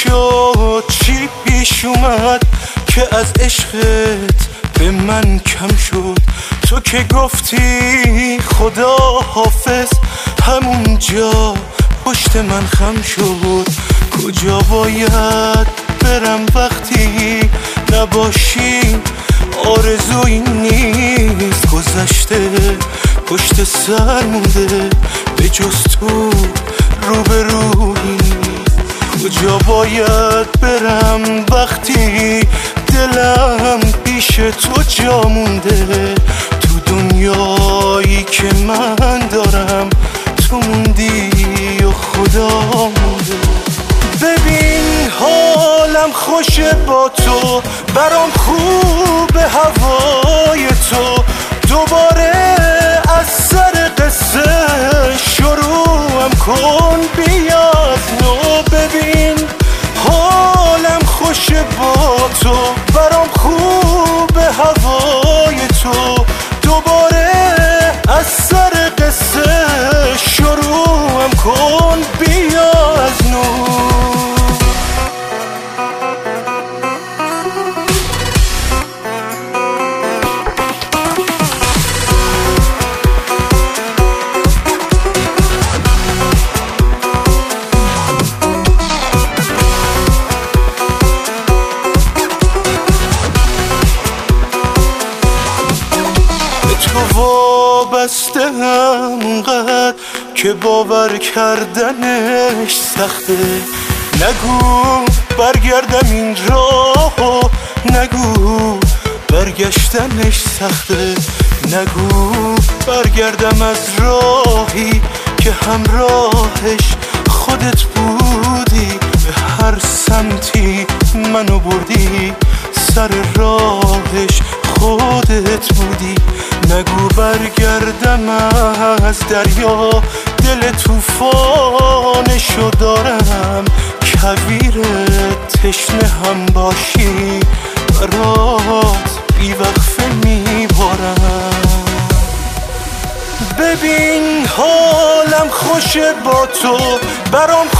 شد چی پیش اومد که از عشقت به من کم شد؟ تو که گفتی خدا حافظ همونجا پشت من خم شد. کجا باید برم وقتی نباشی؟ آرزویی نیست گذشته پشت سر مونده به جز تو روبرویی. کجا باید برم وقتی دلم پیش تو جا مونده؟ تو دنیایی که من دارم تو موندی و خدا مونده. ببین حالم خوشه با تو، برام خوب هوای تو، دوباره از سر قصه شروعم کن بیا از نو. ببین حالم خوشه با تو، برام خوب هوای تو، دوباره از سر قصه شروعم کن بیا از نو. وابسته همونقدر که باور کردنش سخته. نگو برگردم این راهو، نگو برگشتنش سخته. نگو برگردم از راهی که همراهش خودت بودی، به هر سمتی منو بردی، سر راهش خودت بودی. نگو برگردم از دریا، دل توفانشو دارم، کویر تشنه هم باشی برات بیوقفه میبارم. ببین حالم خوشه با تو، برام